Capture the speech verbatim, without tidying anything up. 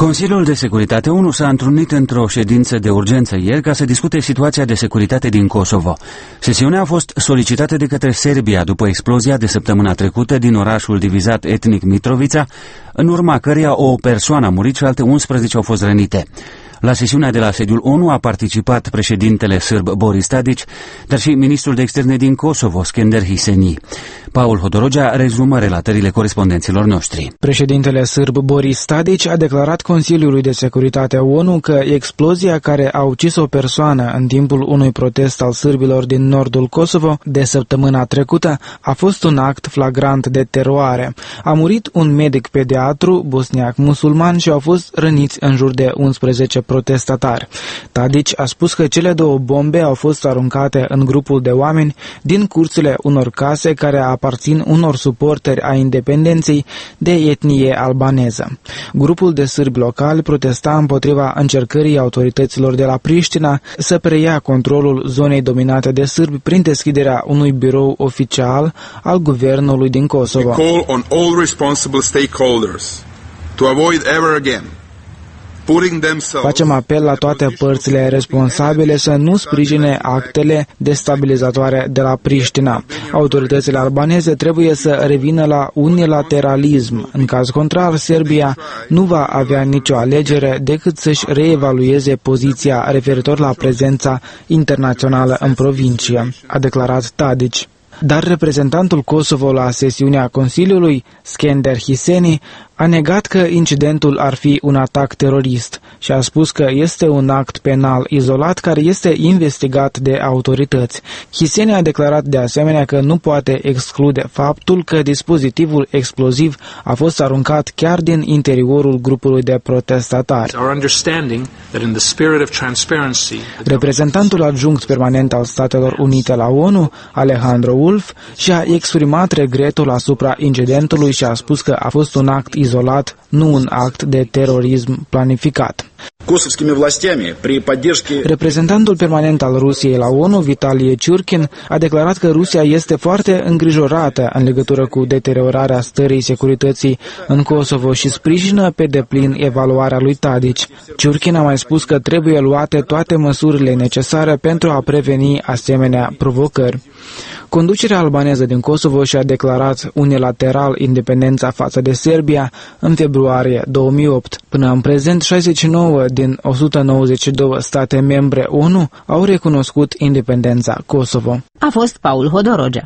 Consiliul de Securitate ONU s-a întrunit într-o ședință de urgență ieri ca să discute situația de securitate din Kosovo. Sesiunea a fost solicitată de către Serbia după explozia de săptămâna trecută din orașul divizat etnic Mitrovica, în urma căreia o persoană a murit și alte unsprezece au fost rănite. La sesiunea de la sediul ONU a participat președintele sârb Boris Tadic, dar și ministrul de externe din Kosovo, Skender Hiseni. Paul Hodorogea rezumă relatările corespondenților noștri. Președintele sârb Boris Tadic a declarat Consiliului de Securitate ONU că explozia care a ucis o persoană în timpul unui protest al sârbilor din nordul Kosovo de săptămâna trecută a fost un act flagrant de teroare. A murit un medic pediatru bosniac musulman și au fost răniți în jur de unsprezece protestatari. Tadic a spus că cele două bombe au fost aruncate în grupul de oameni din curțile unor case care aparțin unor suporteri a independenței de etnie albaneză. Grupul de sârbi locali protesta împotriva încercării autorităților de la Priștina să preia controlul zonei dominate de sârbi prin deschiderea unui birou oficial al guvernului din Kosovo. We call on all responsible stakeholders to avoid ever again Facem apel la toate părțile responsabile să nu sprijine actele destabilizatoare de la Priștina. Autoritățile albaneze trebuie să revină la unilateralism. În caz contrar, Serbia nu va avea nicio alegere decât să-și reevalueze poziția referitor la prezența internațională în provincie, a declarat Tadic. Dar reprezentantul Kosovo la sesiunea Consiliului, Skender Hiseni, a negat că incidentul ar fi un atac terorist și a spus că este un act penal izolat care este investigat de autorități. Hiseni a declarat de asemenea că nu poate exclude faptul că dispozitivul exploziv a fost aruncat chiar din interiorul grupului de protestatari. Reprezentantul adjunct permanent al Statelor Unite la ONU, Alejandro Wolf, și-a exprimat regretul asupra incidentului și a spus că a fost un act izolat, nu un act de terorism planificat. Reprezentantul permanent al Rusiei la ONU, Vitalie Ciurkin, a declarat că Rusia este foarte îngrijorată în legătură cu deteriorarea stării securității în Kosovo și sprijină pe deplin evaluarea lui Tadic. Ciurkin a mai spus că trebuie luate toate măsurile necesare pentru a preveni asemenea provocări. Conducerea albaneză din Kosovo și-a declarat unilateral independența față de Serbia în februarie două mii opt. Până în prezent, șaizeci și nouă din o sută nouăzeci și două state membre ONU au recunoscut independența Kosovo. A fost Paul Hodorogea.